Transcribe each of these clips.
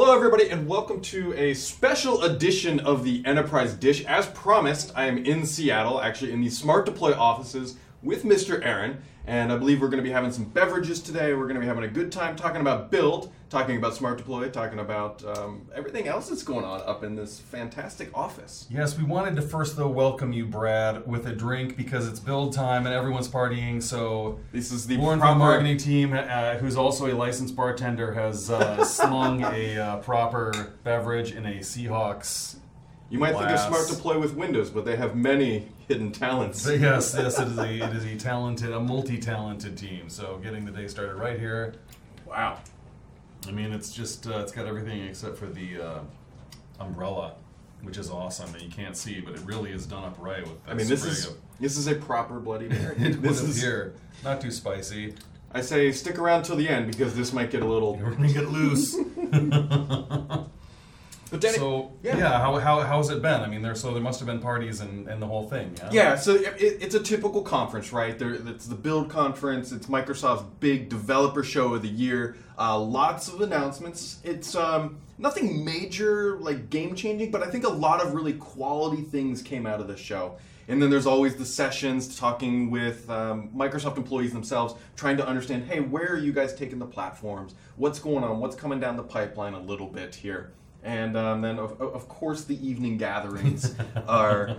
Hello, everybody, and welcome to a special edition of the Enterprise Dish. As promised, I am in Seattle, actually in the Smart Deploy offices with Mr. Aaron, and I believe we're going to be having some beverages today. We're going to be having a good time talking about Build, talking about Smart Deploy, talking about everything else that's going on up in this fantastic office. Yes, we wanted to first, though, welcome you, Brad, with a drink because it's Build time and everyone's partying. So this is the Lauren from the marketing team, who's also a licensed bartender, has slung a proper beverage in a Seahawks. You might think of Smart Deploy with Windows, but they have many hidden talents. Yes, it is a multi-talented team. So getting the day started right here. Wow. I mean, it's just, it's got everything except for the umbrella, which is awesome, and you can't see, but it really is done up right with that. I mean, this is a proper Bloody Mary. This is here. Not too spicy. I say stick around till the end because this might get a little... We're going to get loose. But Danny, how's it been? I mean, there must have been parties and the whole thing. Yeah. Yeah, so it's a typical conference, right? It's the Build conference. It's Microsoft's big developer show of the year. Lots of announcements. It's nothing major, like game changing, but I think a lot of really quality things came out of the show. And then there's always the sessions talking with Microsoft employees themselves, trying to understand, hey, where are you guys taking the platforms? What's going on? What's coming down the pipeline a little bit here? And then, of course, the evening gatherings are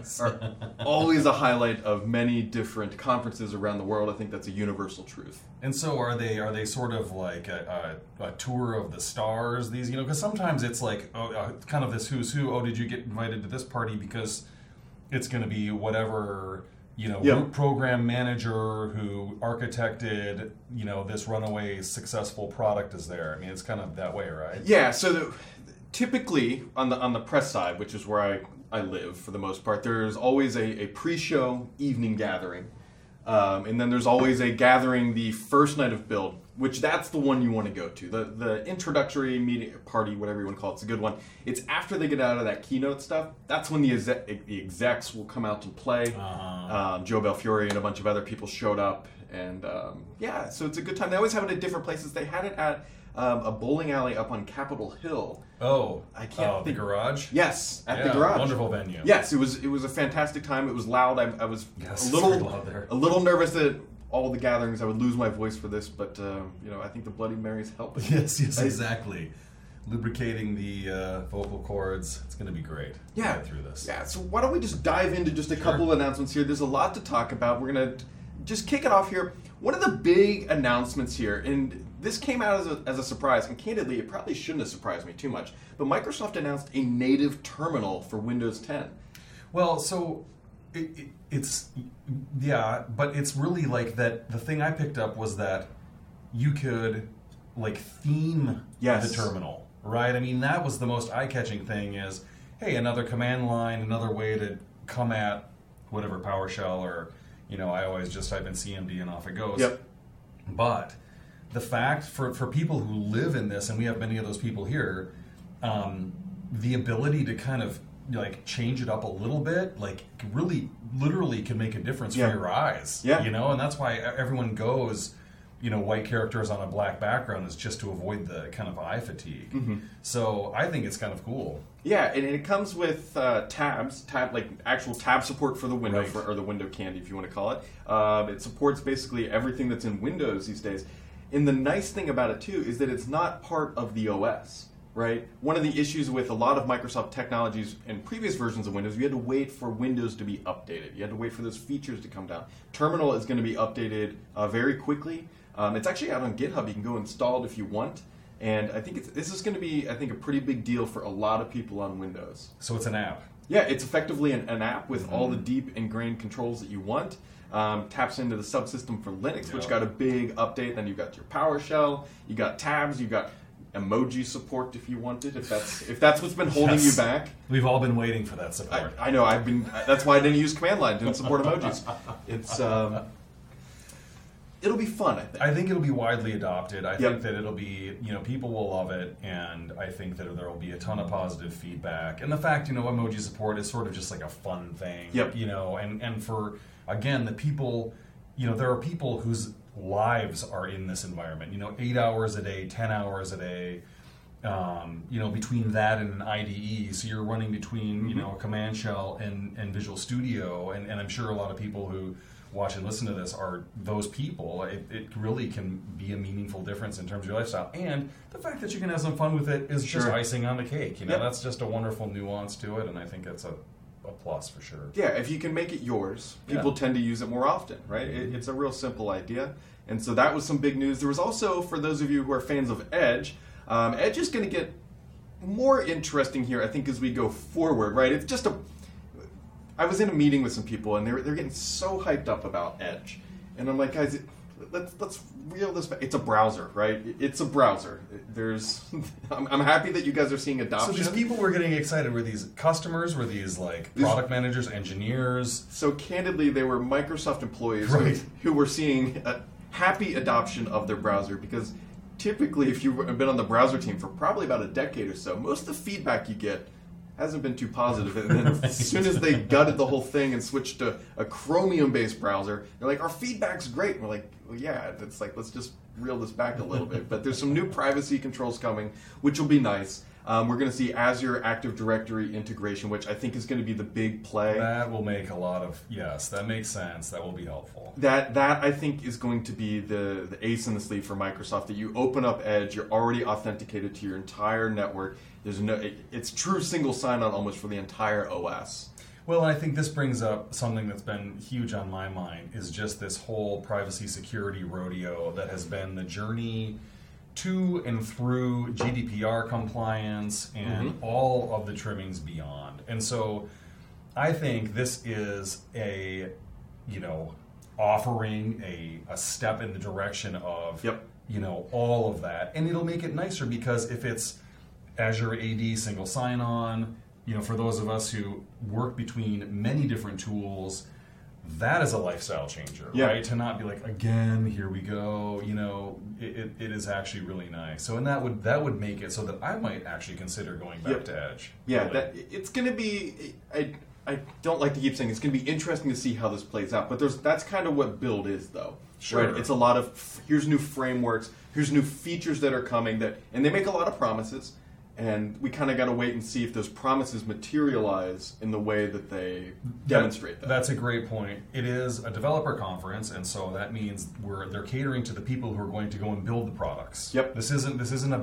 always a highlight of many different conferences around the world. I think that's a universal truth. And so are they sort of like a tour of the stars? These, because sometimes it's like kind of this who's who. Oh, did you get invited to this party because it's going to be whatever root program manager who architected this runaway successful product is there. I mean, it's kind of that way, right? Yeah. So typically on the press side, which is where I live for the most part, there's always a pre-show evening gathering. And then there's always a gathering the first night of Build, which that's the one you want to go to. The introductory meeting party, whatever you want to call it, it's a good one. It's after they get out of that keynote stuff. That's when the execs will come out and play. Joe Belfiore and a bunch of other people showed up. And so it's a good time. They always have it at different places. They had it at a bowling alley up on Capitol Hill. Oh, I can't think. The garage? Yes, at the garage. Wonderful venue. Yes, it was a fantastic time. It was loud. I was a little nervous that all the gatherings I would lose my voice for this, but I think the Bloody Mary's helping. Yes, exactly. Lubricating the vocal cords. It's going to be great. Yeah, to get through this. Yeah. So why don't we just dive into just a couple of announcements here? There's a lot to talk about. We're going to just kick it off here. One of the big announcements here, and this came out as a surprise, and candidly, it probably shouldn't have surprised me too much, but Microsoft announced a native terminal for Windows 10. Well, so it's but it's really like that. The thing I picked up was that you could theme the terminal, right? I mean, that was the most eye-catching thing is, hey, another command line, another way to come at whatever PowerShell or, I always just type in CMD and off it goes. Yep. But the fact for people who live in this, and we have many of those people here, the ability to kind of change it up a little bit, really literally can make a difference for your eyes. Yeah. And that's why everyone goes, white characters on a black background is just to avoid the kind of eye fatigue. Mm-hmm. So I think it's kind of cool. Yeah, and it comes with actual tab support for the window, right. Or the window candy, if you want to call it. It supports basically everything that's in Windows these days. And the nice thing about it, too, is that it's not part of the OS, right? One of the issues with a lot of Microsoft technologies in previous versions of Windows, you had to wait for Windows to be updated. You had to wait for those features to come down. Terminal is going to be updated very quickly. It's actually out on GitHub. You can go install it if you want. And I think this is going to be, a pretty big deal for a lot of people on Windows. So it's an app. Yeah, it's effectively an app with all the deep ingrained controls that you want. Taps into the subsystem for Linux, which got a big update. Then you've got your PowerShell, you got tabs, you got emoji support if you wanted. If that's what's been holding you back. We've all been waiting for that support. I know. That's why I didn't use command line. Didn't support emojis. It's it'll be fun, I think. I think it'll be widely adopted. I think that it'll be, people will love it, and I think that there will be a ton of positive feedback. And the fact, emoji support is sort of just like a fun thing. Yep. And for, again, the people, there are people whose lives are in this environment, 8 hours a day, 10 hours a day. between that and an IDE. So you're running between, Mm-hmm. a Command Shell and Visual Studio. And I'm sure a lot of people who watch and listen to this are those people. It really can be a meaningful difference in terms of your lifestyle. And the fact that you can have some fun with it is just icing on the cake. Yep. That's just a wonderful nuance to it. And I think it's a plus for sure. Yeah, if you can make it yours, people tend to use it more often, right? It's a real simple idea. And so that was some big news. There was also, for those of you who are fans of Edge, Edge is going to get more interesting here, I think, as we go forward, right? It's just I was in a meeting with some people, and they're getting so hyped up about Edge. And I'm like, guys, let's reel this back. It's a browser, right? It's a browser. I'm happy that you guys are seeing adoption. So these people were getting excited. Were these customers? Were these product managers, engineers? So candidly, they were Microsoft employees Right. who were seeing a happy adoption of their browser, because typically, if you've been on the browser team for probably about a decade or so, most of the feedback you get hasn't been too positive. And then as soon as they gutted the whole thing and switched to a Chromium-based browser, they're like, our feedback's great. And we're like, well, yeah, it's like, let's just reel this back a little bit. But there's some new privacy controls coming, which will be nice. We're going to see Azure Active Directory integration, which I think is going to be the big play. That will make a lot of, yes, that makes sense. That will be helpful. That I think is going to be the ace in the sleeve for Microsoft, that you open up Edge, you're already authenticated to your entire network. It's true single sign-on almost for the entire OS. Well, I think this brings up something that's been huge on my mind, is just this whole privacy security rodeo that has been the journey to and through GDPR compliance and all of the trimmings beyond. And so I think this is offering a step in the direction of, all of that. And it'll make it nicer, because if it's Azure AD single sign-on, for those of us who work between many different tools, that is a lifestyle changer, right? To not be like, again, here we go. It is actually really nice. So, and that would make it so that I might actually consider going back to Edge. Yeah, really. it's going to be. I don't like to keep saying it's going to be interesting to see how this plays out, but that's kind of what Build is, though. Sure. Right? It's a lot of here's new frameworks, here's new features that are coming, and they make a lot of promises. And we kind of got to wait and see if those promises materialize in the way that they demonstrate them. That's a great point. It is a developer conference, and so that means they're catering to the people who are going to go and build the products. Yep. This isn't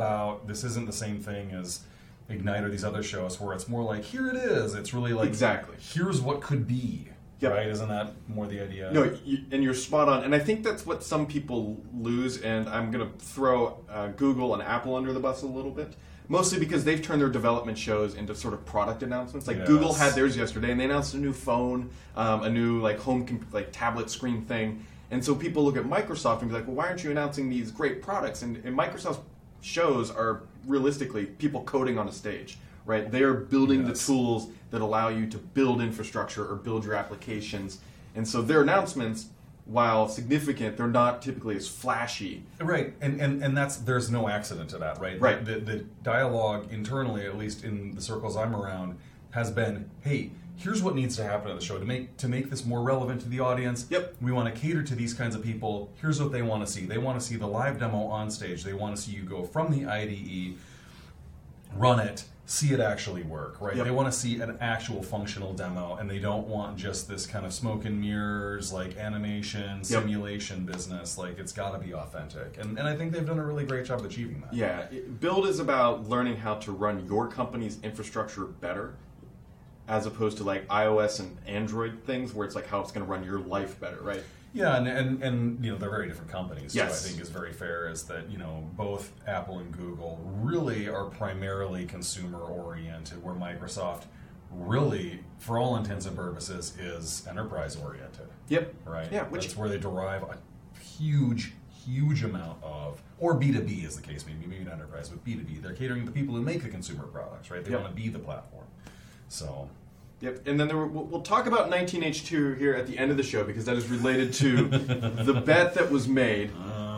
the same thing as Ignite or these other shows where it's more like, here it is. It's really like, exactly, here's what could be. Yep. Right? Isn't that more the idea? No, and you're spot on. And I think that's what some people lose. And I'm going to throw Google and Apple under the bus a little bit. Mostly because they've turned their development shows into sort of product announcements. Like Google had theirs yesterday, and they announced a new phone, a new home tablet screen thing. And so people look at Microsoft and be like, well, why aren't you announcing these great products? And Microsoft shows are realistically people coding on a stage, right? They are building the tools that allow you to build infrastructure or build your applications. And so their announcements, while significant, they're not typically as flashy. Right, and there's no accident to that, right? Right. The dialogue internally, at least in the circles I'm around, has been, hey, here's what needs to happen at the show to make this more relevant to the audience. Yep. We want to cater to these kinds of people. Here's what they want to see. They want to see the live demo on stage. They want to see you go from the IDE, run it, see it actually work, right? Yep. They want to see an actual functional demo, and they don't want just this kind of smoke and mirrors, animation, simulation business. It's got to be authentic. And I think they've done a really great job of achieving that. Yeah. Build is about learning how to run your company's infrastructure better, as opposed to iOS and Android things where it's how it's going to run your life better, right? Yeah, and they're very different companies. Yes. So I think is very fair is that both Apple and Google really are primarily consumer oriented, where Microsoft really, for all intents and purposes, is enterprise oriented. Yep. Right. Yeah. That's where they derive a huge amount of, or B2B is the case, maybe not enterprise, but B2B. They're catering to the people who make the consumer products, right? They want to be the platform. So. Yep, and then we'll talk about 19H2 here at the end of the show, because that is related to the bet that was made.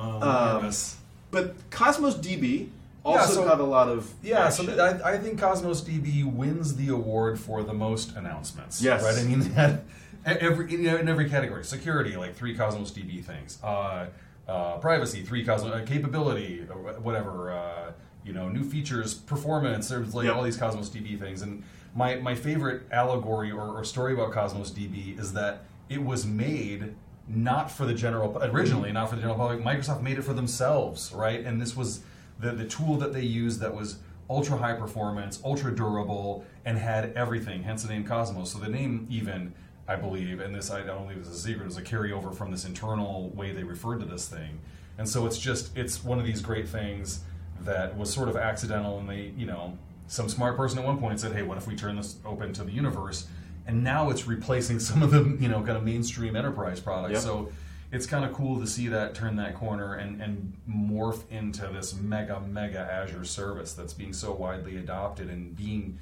But Cosmos DB also got a lot of action. So I think Cosmos DB wins the award for the most announcements. Yes. Right? I mean, that in every category. Security, 3 Cosmos DB things. Privacy, 3 Cosmos... capability, whatever... new features, performance. There's like all these Cosmos DB things. And my favorite allegory or story about Cosmos DB is that it was made not for the general, originally not for the general public. Microsoft made it for themselves, right? And this was the tool that they used that was ultra high performance, ultra durable, and had everything, hence the name Cosmos. So the name even, I believe, and this I don't believe is a secret, is a carryover from this internal way they referred to this thing. And so it's one of these great things that was sort of accidental, and they, some smart person at one point said, hey, what if we turn this open to the universe? And now it's replacing some of the, kind of mainstream enterprise products. Yep. So it's kind of cool to see that turn that corner and morph into this mega Azure service that's being so widely adopted and being,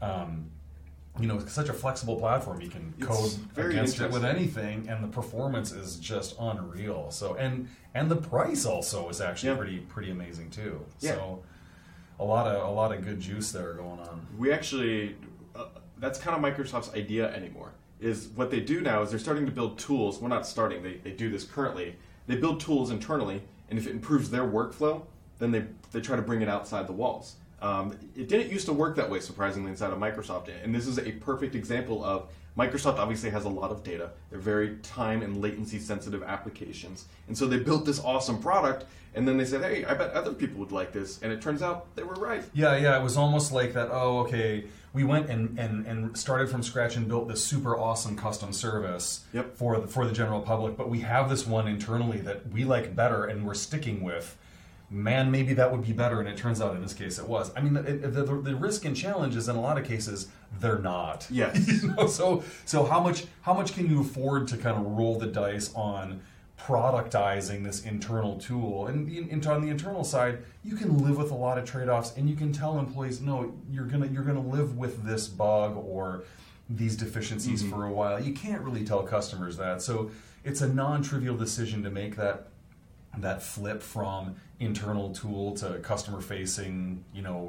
such a flexible platform. You can code against it with anything, and the performance is just unreal. So and the price also is actually pretty amazing too. Yeah. So a lot of good juice there going on. We actually that's kind of Microsoft's idea anymore. Is what they do now is they're starting to build tools. Well, not starting. They do this currently. They build tools internally, and if it improves their workflow, then they try to bring it outside the walls. It didn't used to work that way, surprisingly, inside of Microsoft. And this is a perfect example of Microsoft obviously has a lot of data. They're very time and latency sensitive applications. And so they built this awesome product, and then they said, hey, I bet other people would like this. And it turns out they were right. Yeah, it was almost like that, we went and started from scratch and built this super awesome custom service for the general public, but we have this one internally that we like better and we're sticking with. Man, maybe that would be better, and it turns out in this case it was. I mean, the risk and challenge is in a lot of cases they're not. Yes. So how much can you afford to kind of roll the dice on productizing this internal tool? And on the internal side, you can live with a lot of trade-offs, and you can tell employees, no, you're gonna live with this bug or these deficiencies for a while. You can't really tell customers that. So it's a non-trivial decision to make that flip from internal tool to customer-facing,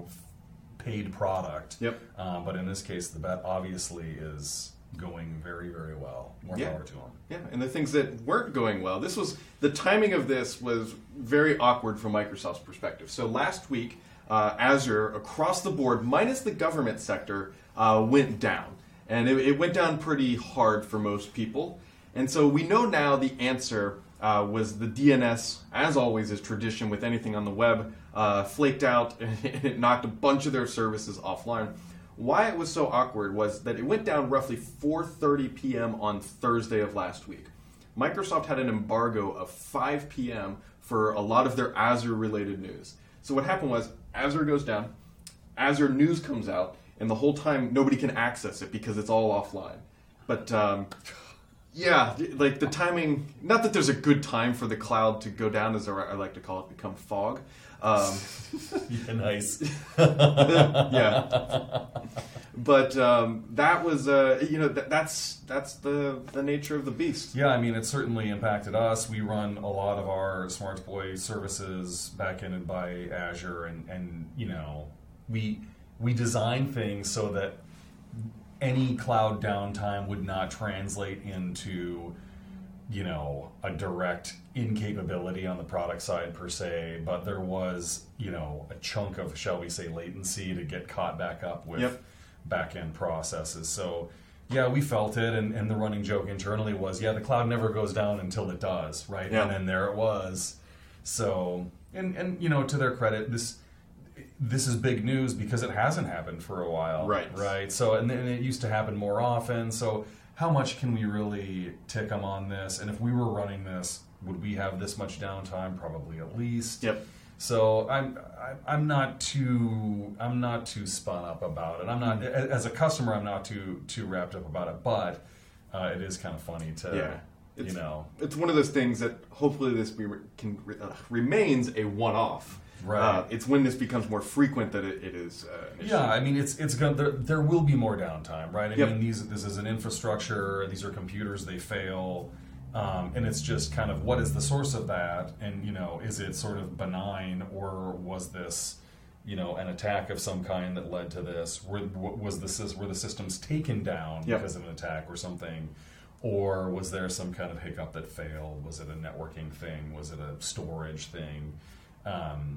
paid product. Yep. But in this case, the bet obviously is going very, very well. More power to them. Yeah, and the things that weren't going well, the timing of this was very awkward from Microsoft's perspective. So last week, Azure, across the board, minus the government sector, went down. And it went down pretty hard for most people. And so we know now the answer was the DNS, as always is tradition with anything on the web, flaked out, and it knocked a bunch of their services offline. Why it was so awkward was that it went down roughly 4:30 p.m. on Thursday of last week. Microsoft had an embargo of 5 p.m. for a lot of their Azure-related news. So what happened was Azure goes down, Azure News comes out, and the whole time nobody can access it because it's all offline. But yeah, like the timing, not that there's a good time for the cloud to go down, as I like to call it, become fog. Yeah, nice. Yeah. But that was, that's the nature of the beast. Yeah, I mean, it certainly impacted us. We run a lot of our SmartDeploy services back-ended by Azure, and we design things so that any cloud downtime would not translate into, a direct incapability on the product side per se, but there was, a chunk of, shall we say, latency to get caught back up with back-end processes. So, yeah, we felt it, and the running joke internally was, the cloud never goes down until it does, right? Yeah. And then there it was. So, and to their credit, this is big news because it hasn't happened for a while. Right. So, and it used to happen more often. So how much can we really tick them on this? And if we were running this, would we have this much downtime? Probably at least. Yep. So I'm not too spun up about it. I'm not, as a customer, I'm not too wrapped up about it, but it is kind of funny to it's one of those things that hopefully this remains a one-off. Right. It's when this becomes more frequent that it is an issue. Yeah, I mean, it's going there will be more downtime, right? I mean, this is an infrastructure. These are computers. They fail, and it's just kind of what is the source of that, and is it sort of benign, or was this an attack of some kind that led to this? Were the systems taken down because of an attack or something? Or was there some kind of hiccup that failed? Was it a networking thing? Was it a storage thing?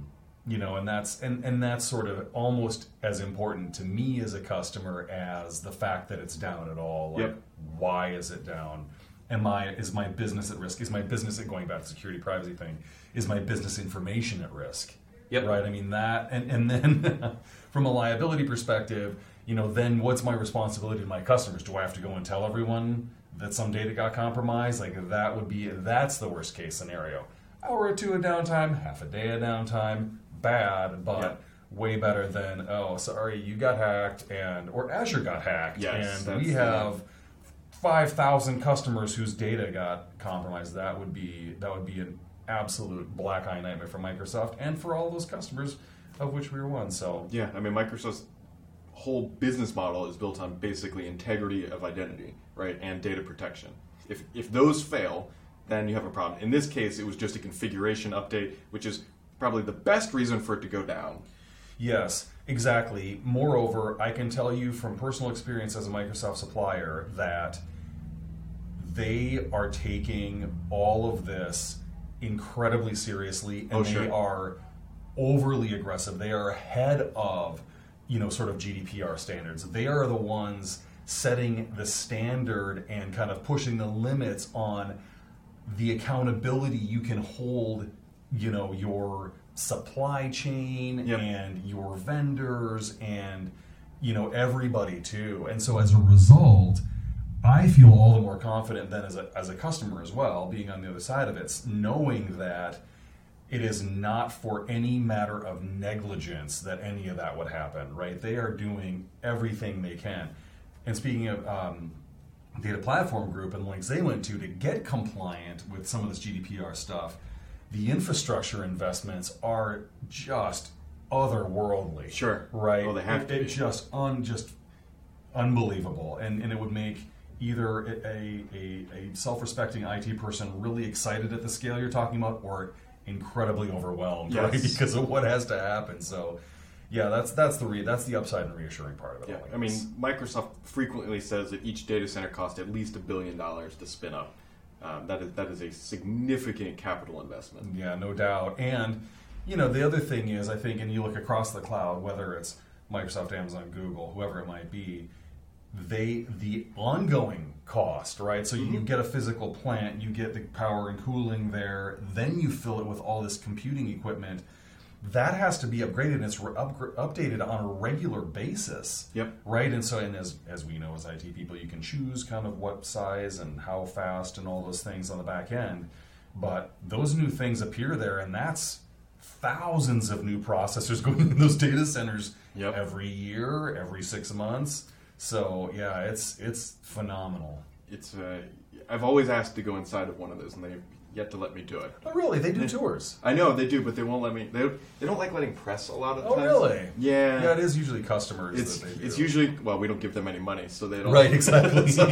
And that's sort of almost as important to me as a customer as the fact that it's down at all. Like, why is it down? Is my business at risk? Is my business, going back to the security privacy thing, is my business information at risk? Yep. Right. I mean that, and then from a liability perspective, then what's my responsibility to my customers? Do I have to go and tell everyone that some data got compromised? Like that's the worst case scenario. Hour or two of downtime, half a day of downtime, bad, but way better than, oh, sorry, you got hacked, or Azure got hacked, and we have 5,000 customers whose data got compromised. That would be an absolute black eye nightmare for Microsoft and for all those customers, of which we were one. So yeah, I mean, Microsoft's whole business model is built on basically integrity of identity, right, and data protection. If those fail, then you have a problem. In this case, it was just a configuration update, which is probably the best reason for it to go down. Yes, exactly. Moreover, I can tell you from personal experience as a Microsoft supplier that they are taking all of this incredibly seriously, and they are overly aggressive. They are ahead of, sort of GDPR standards. They are the ones setting the standard and kind of pushing the limits on the accountability you can hold, your supply chain and your vendors and, everybody too. And so as a result, I feel all the more confident then as a customer as well, being on the other side of it, knowing that it is not for any matter of negligence that any of that would happen, right? They are doing everything they can. And speaking of Data Platform Group and the links they went to get compliant with some of this GDPR stuff, the infrastructure investments are just otherworldly. Sure. Right? Well, they have to be. It's just unbelievable. And it would make either a self-respecting IT person really excited at the scale you're talking about, or incredibly overwhelmed, right? Because of what has to happen. So, yeah, that's the upside and reassuring part of it. Yeah, all, I mean, Microsoft frequently says that each data center costs at least $1 billion to spin up. That is a significant capital investment. Yeah, no doubt. And the other thing is, I think, and you look across the cloud, whether it's Microsoft, Amazon, Google, whoever it might be, the ongoing cost, right? So you get a physical plant, you get the power and cooling there, then you fill it with all this computing equipment. That has to be upgraded, and it's updated on a regular basis. Yep. Right? And so, as we know as IT people, you can choose kind of what size and how fast and all those things on the back end. But those new things appear there, and that's thousands of new processors going in those data centers every year, every 6 months. So yeah, it's phenomenal. I've always asked to go inside of one of those, and they've yet to let me do it. Oh, really? They do tours. I know they do, but they won't let me. They don't like letting press a lot of times. Oh, really? Yeah. Yeah, it is usually customers. It's usually we don't give them any money, so they don't. Right, exactly. So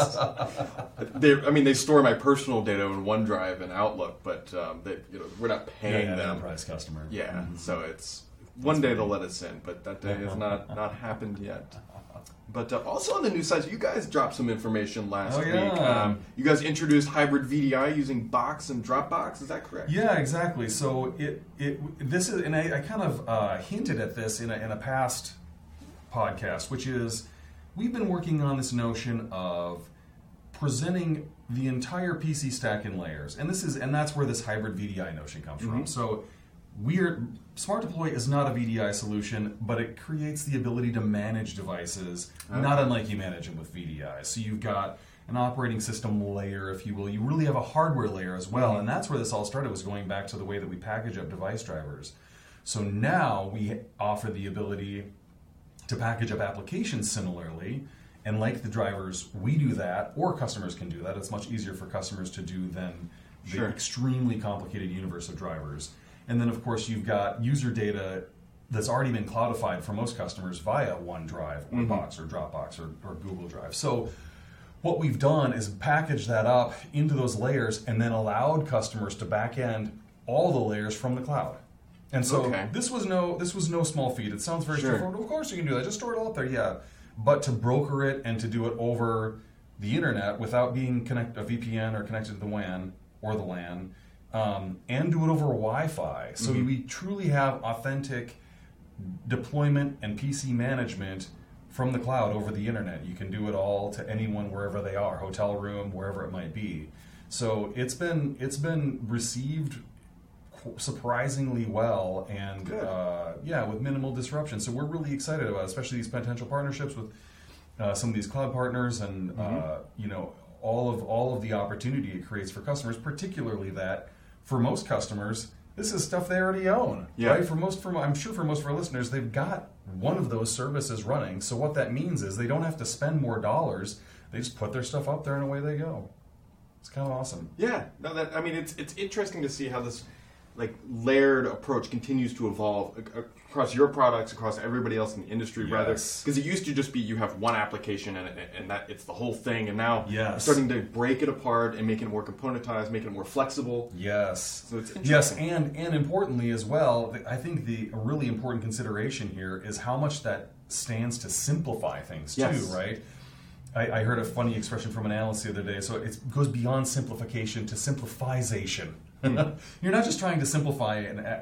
they store my personal data in OneDrive and Outlook, but we're not paying them. Enterprise customer. Yeah, so it's one day they'll let us in, but that day has not happened yet. But also on the news side, you guys dropped some information last week. You guys introduced hybrid VDI using Box and Dropbox. Is that correct? Yeah, exactly. So this is, and I kind of hinted at this in a past podcast, which is we've been working on this notion of presenting the entire PC stack in layers, and that's where this hybrid VDI notion comes from. So Smart Deploy is not a VDI solution, but it creates the ability to manage devices, not unlike you manage them with VDI. So you've got an operating system layer, if you will. You really have a hardware layer as well, and that's where this all started, was going back to the way that we package up device drivers. So now we offer the ability to package up applications similarly, and like the drivers, we do that, or customers can do that. It's much easier for customers to do than the extremely complicated universe of drivers. And then, of course, you've got user data that's already been cloudified for most customers via OneDrive or Box or Dropbox or Google Drive. So what we've done is package that up into those layers and then allowed customers to back end all the layers from the cloud. And so this was no small feat. It sounds very straightforward. Of course you can do that. Just store it all up there. Yeah. But to broker it and to do it over the internet without being a VPN or connected to the WAN or the LAN, and do it over Wi-Fi. So we truly have authentic deployment and PC management from the cloud over the internet. You can do it all to anyone wherever they are, hotel room, wherever it might be. So it's been received surprisingly well, and with minimal disruption. So we're really excited about it, especially these potential partnerships with some of these cloud partners, and all of the opportunity it creates for customers, particularly that for most customers, this is stuff they already own. Yeah. Right? I'm sure for most of our listeners, they've got one of those services running. So what that means is they don't have to spend more dollars. They just put their stuff up there and away they go. It's kind of awesome. Yeah. No, it's interesting to see how this layered approach continues to evolve across your products, across everybody else in the industry, rather. Because it used to just be you have one application and that it's the whole thing, and now you're starting to break it apart and make it more componentized, make it more flexible. Yes. So it's interesting. Yes, and importantly as well, I think a really important consideration here is how much that stands to simplify things too, right? I heard a funny expression from an analyst the other day. So it goes beyond simplification to simplifization. You're not just trying to simplify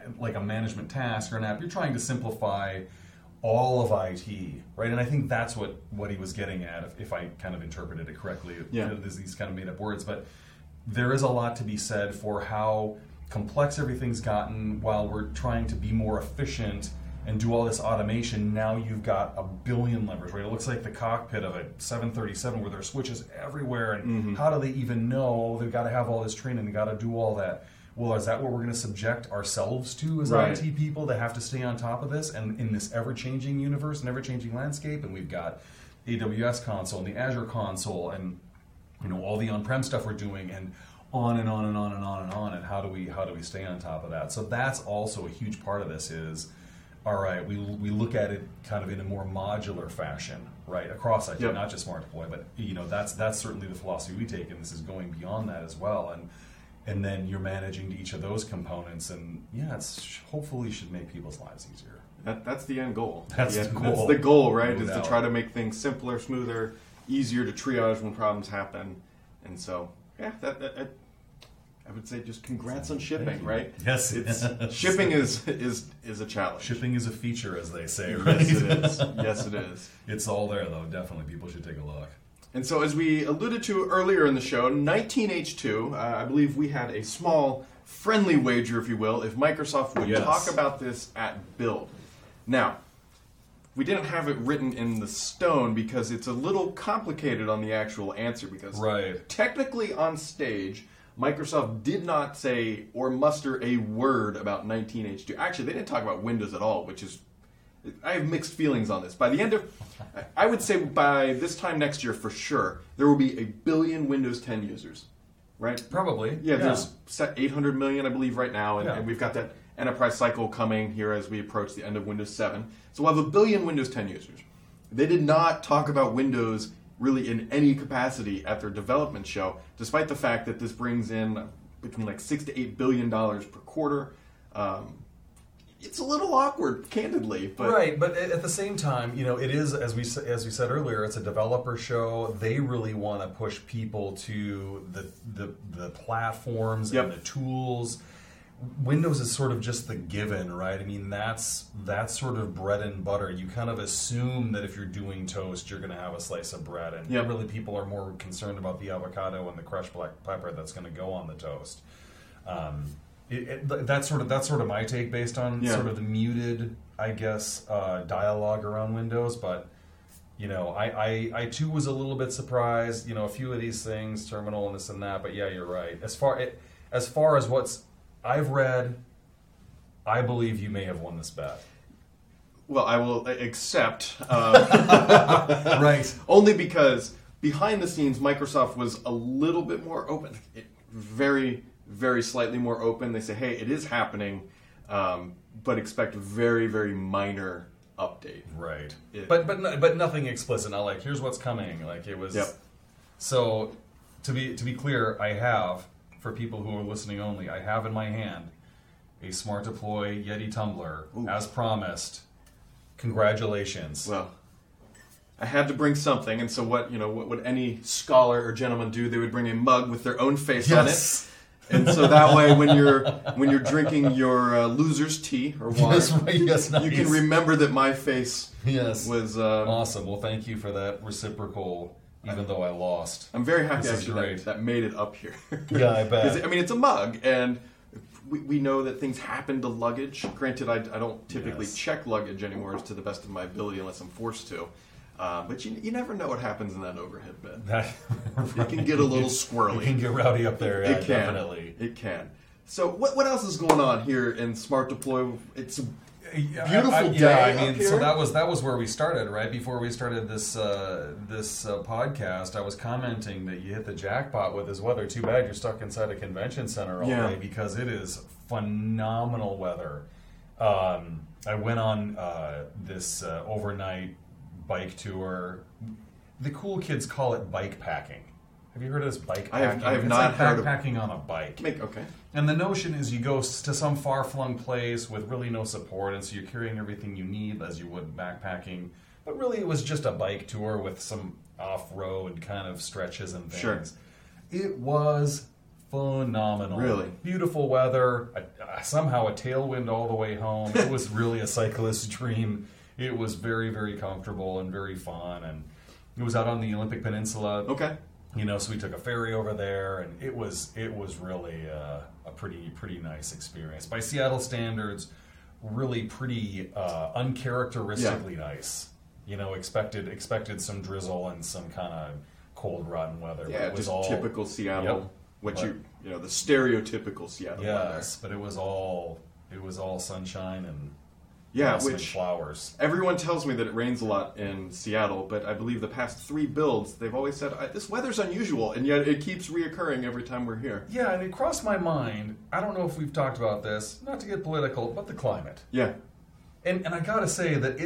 a management task or an app. You're trying to simplify all of IT, right? And I think that's what he was getting at, if I kind of interpreted it correctly. There's these kind of made-up words. But there is a lot to be said for how complex everything's gotten while we're trying to be more efficient and do all this automation. Now you've got a billion levers, right? It looks like the cockpit of a 737 where there are switches everywhere, and how do they even know? They've got to have all this training, they've got to do all that. Well, is that what we're going to subject ourselves to as IT people, to have to stay on top of this and in this ever-changing universe and ever-changing landscape? And we've got AWS console and the Azure console and all the on-prem stuff we're doing, and on and on and on and on and on. And how do we stay on top of that? So that's also a huge part of this is, all right, we look at it kind of in a more modular fashion, right, across IT, not just Smart Deploy, but that's certainly the philosophy we take, and this is going beyond that as well. And then you're managing each of those components, and it's hopefully should make people's lives easier. That's the end goal. That's the goal. That's the goal, right? Is to try to make things simpler, smoother, easier to triage when problems happen. And so, I would say just congrats on shipping, right? Yes, shipping is a challenge. Shipping is a feature, as they say, right? Yes, it is. Yes, it is. It's all there, though. Definitely, people should take a look. And so, as we alluded to earlier in the show, 19H2, I believe we had a small friendly wager, if you will, if Microsoft would talk about this at Build. Now, we didn't have it written in the stone because it's a little complicated on the actual answer, because technically on stage, Microsoft did not say or muster a word about 19H2. Actually, they didn't talk about Windows at all, which is... I have mixed feelings on this. By the end of... I would say by this time next year, for sure, there will be 1 billion Windows 10 users. Right? Probably. Yeah, there's 800 million, I believe, right now, and we've got that enterprise cycle coming here as we approach the end of Windows 7. So we'll have 1 billion Windows 10 users. They did not talk about Windows really in any capacity at their development show, despite the fact that this brings in between $6 to $8 billion per quarter. It's a little awkward, candidly, but but at the same time, it is, as we said earlier, it's a developer show. They really want to push people to the platforms and the tools. Windows is sort of just the given, right? I mean, that's sort of bread and butter. You kind of assume that if you're doing toast, you're going to have a slice of bread, and really people are more concerned about the avocado and the crushed black pepper that's going to go on the toast. That's sort of my take based on sort of the muted, I guess, dialogue around Windows. But I too was a little bit surprised. A few of these things, terminal and this and that. But you're right. As far as what's I've read, I believe you may have won this bet. Well, I will accept. Right. Only because behind the scenes, Microsoft was a little bit more open. Very, very slightly more open. They say, hey, it is happening, but expect very, very minor update. Right. But nothing explicit. Not like, here's what's coming. Like it was. Yep. So to be clear, I have, for people who are listening only, I have in my hand a Smart Deploy Yeti tumbler, as promised. Congratulations. Well, I had to bring something, and so what would any scholar or gentleman do? They would bring a mug with their own face on it. And so that way, when you're drinking your loser's tea or wine, Yes, right, yes, nice. you can remember that my face was awesome. Well, thank you for that reciprocal. Even though I lost, I'm very happy actually that made it up here. Yeah, I bet. I mean, it's a mug, and we know that things happen to luggage. Granted, I don't typically check luggage anymore, as to the best of my ability, unless I'm forced to. But you never know what happens in that overhead bin. It can get a little squirrely. It can get rowdy up there. Yeah, it can. Definitely. It can. So what else is going on here in Smart Deploy? It's a beautiful day. I mean, so that was where we started, right? Before we started this podcast, I was commenting that you hit the jackpot with this weather. Too bad you're stuck inside a convention center all day, because it is phenomenal weather. I went on this overnight bike tour. The cool kids call it bike packing. Have you heard of this bike packing? I have not heard of backpacking on a bike. Okay. And the notion is you go to some far-flung place with really no support, and so you're carrying everything you need as you would backpacking. But really it was just a bike tour with some off-road kind of stretches and things. Sure. It was phenomenal. Really? Beautiful weather, somehow a tailwind all the way home. It was really a cyclist's dream. It was very, very comfortable and very fun, and it was out on the Olympic Peninsula. Okay. So we took a ferry over there, and it was really a pretty nice experience. By Seattle standards, really pretty uncharacteristically nice. Expected some drizzle and some kind of cold, rotten weather. Yeah, it was just all typical Seattle. The stereotypical Seattle weather. Yes, but it was all sunshine and which flowers. Everyone tells me that it rains a lot in Seattle, but I believe the past 3 builds, they've always said, this weather's unusual, and yet it keeps reoccurring every time we're here. Yeah, and it crossed my mind, I don't know if we've talked about this, not to get political, but the climate. Yeah. And I gotta say that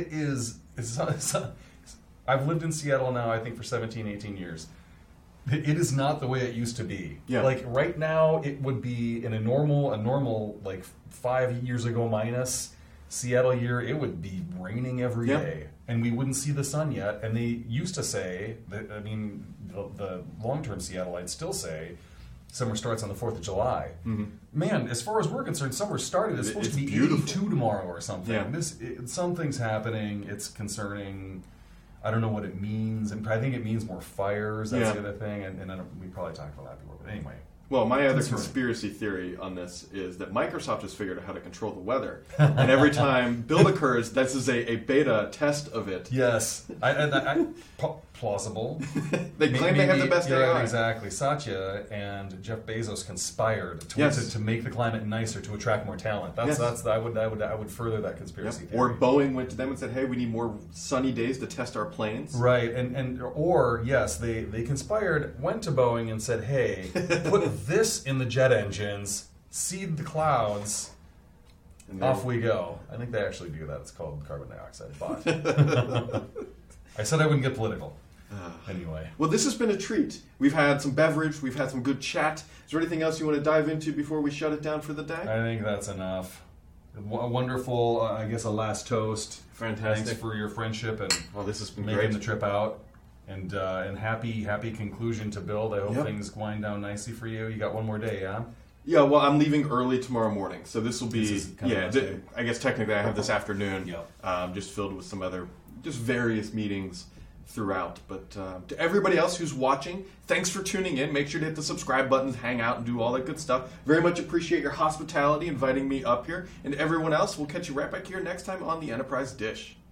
I've lived in Seattle now, I think, for 17, 18 years. It is not the way it used to be. Yeah. Like, right now, it would be in a normal, like, 5 years ago minus Seattle year, it would be raining every day, and we wouldn't see the sun yet. And they used to say that, the long-term Seattleites still say summer starts on the 4th of July. Mm-hmm. Man, as far as we're concerned, summer started. It's supposed to be beautiful. 82 tomorrow or something. Yeah. Something's happening. It's concerning. I don't know what it means, and I think it means more fires. That's the other thing, and we probably talked about that before. But anyway. Well, my other conspiracy theory on this is that Microsoft has figured out how to control the weather. And every time build occurs, this is a beta test of it. Yes. Plausible. They claim they have the best AI. Exactly. Satya and Jeff Bezos conspired to make the climate nicer, to attract more talent. I would further that conspiracy theory. Or Boeing went to them and said, hey, we need more sunny days to test our planes. Right. They conspired, went to Boeing and said, hey, put this in the jet engines, seed the clouds, off we go. I think they actually do that. It's called carbon dioxide. But I said I wouldn't get political. Anyway. Well, this has been a treat. We've had some beverage. We've had some good chat. Is there anything else you want to dive into before we shut it down for the day? I think that's enough. A wonderful, a last toast. Fantastic. Thanks for your friendship and this has been making great. the trip out. And happy conclusion to build. I hope things wind down nicely for you. You got one more day, yeah? Yeah, well, I'm leaving early tomorrow morning, so this will be, I guess technically I have this afternoon, just filled with some other, just various meetings throughout. But to everybody else who's watching, thanks for tuning in. Make sure to hit the subscribe buttons, hang out, and do all that good stuff. Very much appreciate your hospitality, inviting me up here. And everyone else, we'll catch you right back here next time on the Enterprise Dish.